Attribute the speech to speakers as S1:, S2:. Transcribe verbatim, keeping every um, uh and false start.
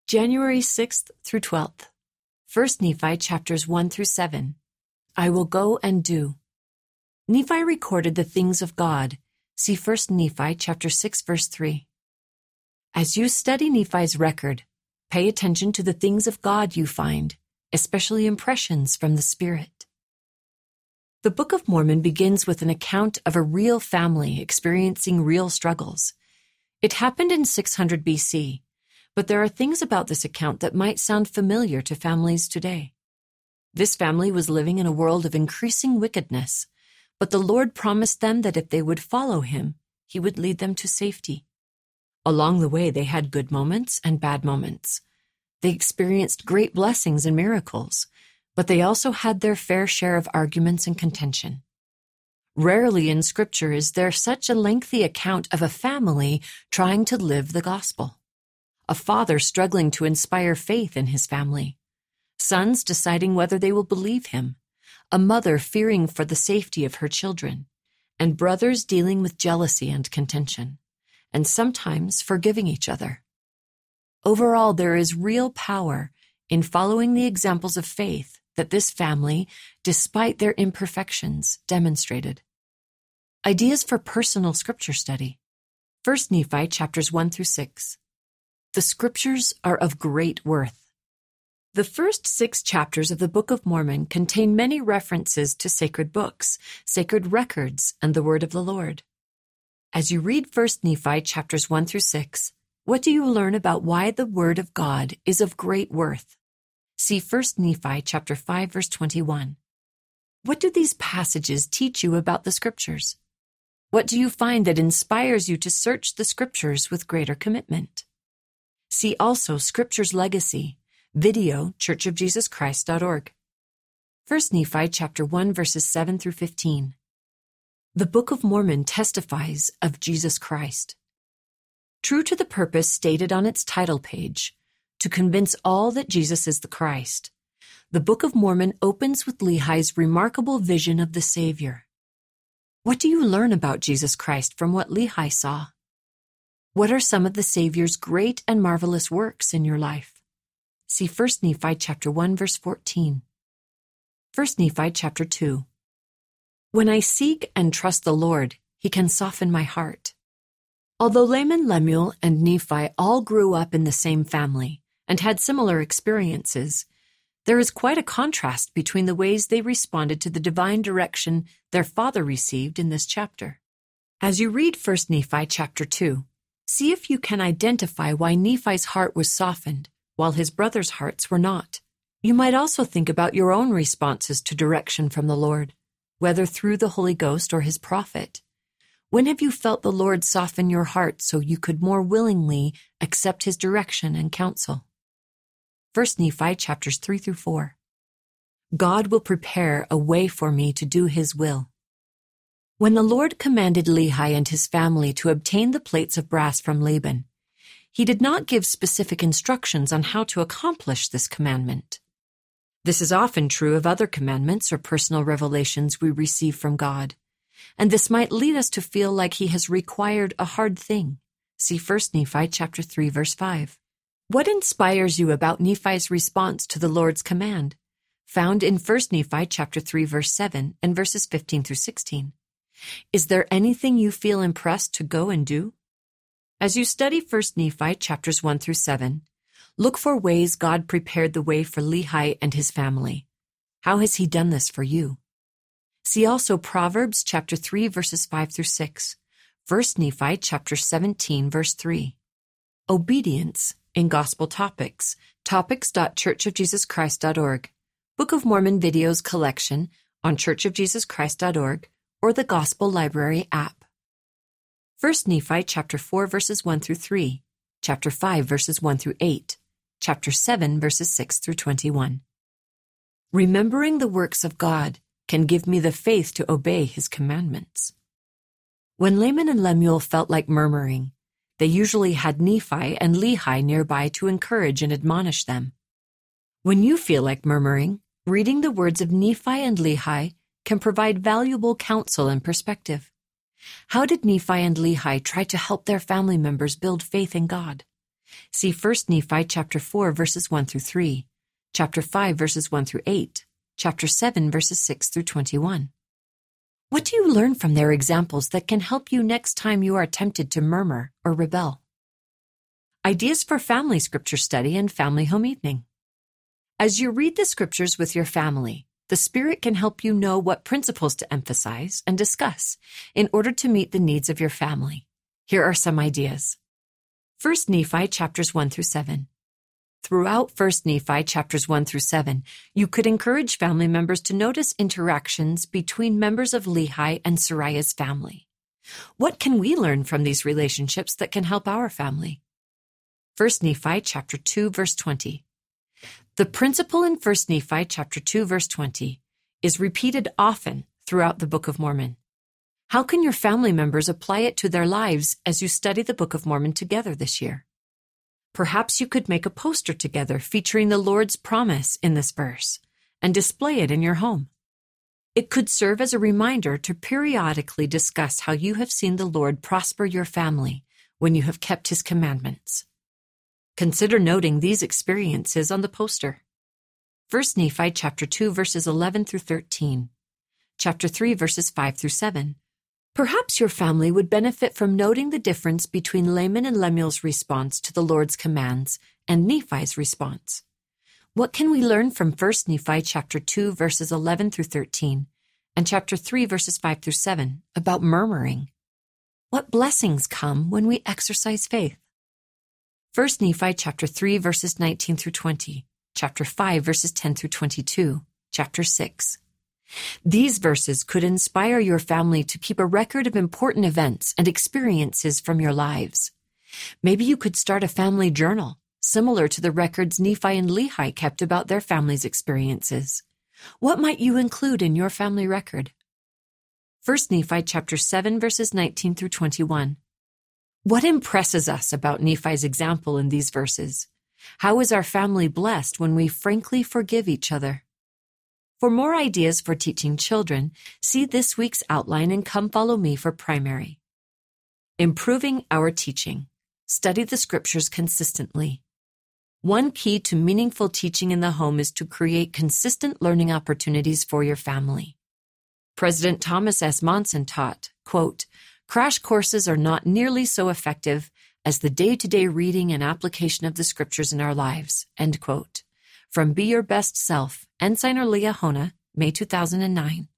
S1: January sixth through twelfth. First Nephi chapters one through seven. I will go and do. Nephi recorded the things of God. See First Nephi chapter six verse three. As you study Nephi's record, pay attention to the things of God you find, especially impressions from the Spirit. The Book of Mormon begins with an account of a real family experiencing real struggles. It happened in six hundred B C, but there are things about this account that might sound familiar to families today. This family was living in a world of increasing wickedness, but the Lord promised them that if they would follow Him, He would lead them to safety. Along the way, they had good moments and bad moments. They experienced great blessings and miracles, but they also had their fair share of arguments and contention. Rarely in Scripture is there such a lengthy account of a family trying to live the gospel. A father struggling to inspire faith in his family. Sons deciding whether they will believe him. A mother fearing for the safety of her children. And brothers dealing with jealousy and contention. And sometimes forgiving each other. Overall, there is real power in following the examples of faith that this family, despite their imperfections, demonstrated. Ideas for personal scripture study. First Nephi chapters one through six. The scriptures are of great worth. The first six chapters of the Book of Mormon contain many references to sacred books, sacred records, and the word of the Lord. As you read First Nephi chapters one through six, what do you learn about why the word of God is of great worth? See First Nephi chapter five verse twenty-one. What do these passages teach you about the scriptures? What do you find that inspires you to search the scriptures with greater commitment? See also Scripture's Legacy, video, church of jesus christ dot org. First Nephi chapter one verses seven through fifteen. The Book of Mormon testifies of Jesus Christ. True to the purpose stated on its title page, to convince all that Jesus is the Christ, the Book of Mormon opens with Lehi's remarkable vision of the Savior. What do you learn about Jesus Christ from what Lehi saw? What are some of the Savior's great and marvelous works in your life? See First Nephi chapter one verse fourteen. First Nephi chapter two. When I seek and trust the Lord, He can soften my heart. Although Laman, Lemuel, and Nephi all grew up in the same family and had similar experiences, there is quite a contrast between the ways they responded to the divine direction their father received in this chapter. As you read First Nephi chapter two, see if you can identify why Nephi's heart was softened, while his brothers' hearts were not. You might also think about your own responses to direction from the Lord, whether through the Holy Ghost or His prophet. When have you felt the Lord soften your heart so you could more willingly accept His direction and counsel? First Nephi chapters three through four. God will prepare a way for me to do His will. When the Lord commanded Lehi and his family to obtain the plates of brass from Laban, He did not give specific instructions on how to accomplish this commandment. This is often true of other commandments or personal revelations we receive from God, and this might lead us to feel like He has required a hard thing. See First Nephi chapter three verse five. What inspires you about Nephi's response to the Lord's command? Found in First Nephi chapter three verse seven and verses fifteen through sixteen. Is there anything you feel impressed to go and do? As you study First Nephi chapters one through seven, look for ways God prepared the way for Lehi and his family. How has He done this for you? See also Proverbs chapter three verses five through six, First Nephi chapter seventeen verse three. Obedience in Gospel Topics, topics dot church of jesus christ dot org, Book of Mormon videos collection on church of jesus christ dot org, or the Gospel Library app. First Nephi chapter four verses one through three, chapter five verses one through eight, chapter seven verses six through twenty-one. Remembering the works of God can give me the faith to obey His commandments. When Laman and Lemuel felt like murmuring, they usually had Nephi and Lehi nearby to encourage and admonish them. When you feel like murmuring, reading the words of Nephi and Lehi can provide valuable counsel and perspective. How did Nephi and Lehi try to help their family members build faith in God? See First Nephi chapter four, verses one through three, chapter five, verses one through eight, chapter seven, verses six through twenty-one. What do you learn from their examples that can help you next time you are tempted to murmur or rebel? Ideas for family scripture study and family home evening. As you read the scriptures with your family, the Spirit can help you know what principles to emphasize and discuss in order to meet the needs of your family. Here are some ideas. First Nephi chapters one through seven. Throughout First Nephi chapters one through seven, you could encourage family members to notice interactions between members of Lehi and Sariah's family. What can we learn from these relationships that can help our family? First Nephi chapter two, verse twenty. The principle in First Nephi chapter two, verse twenty is repeated often throughout the Book of Mormon. How can your family members apply it to their lives as you study the Book of Mormon together this year? Perhaps you could make a poster together featuring the Lord's promise in this verse and display it in your home. It could serve as a reminder to periodically discuss how you have seen the Lord prosper your family when you have kept His commandments. Consider noting these experiences on the poster. First Nephi chapter two, verses eleven through thirteen, chapter three, verses five through seven. Perhaps your family would benefit from noting the difference between Laman and Lemuel's response to the Lord's commands and Nephi's response. What can we learn from First Nephi chapter two, verses eleven through thirteen, and chapter three, verses five through seven, about murmuring? What blessings come when we exercise faith? First Nephi chapter three, verses nineteen through twenty, chapter five, verses ten through twenty-two, chapter six. These verses could inspire your family to keep a record of important events and experiences from your lives. Maybe you could start a family journal, similar to the records Nephi and Lehi kept about their family's experiences. What might you include in your family record? First Nephi chapter seven, verses nineteen through twenty-one. What impresses us about Nephi's example in these verses? How is our family blessed when we frankly forgive each other? For more ideas for teaching children, see this week's outline and come follow me for primary. Improving our teaching. Study the scriptures consistently. One key to meaningful teaching in the home is to create consistent learning opportunities for your family. President Thomas S. Monson taught, quote, "Crash courses are not nearly so effective as the day-to-day reading and application of the scriptures in our lives," end quote. From Be Your Best Self, Ensign Leah Hona, May two thousand nine.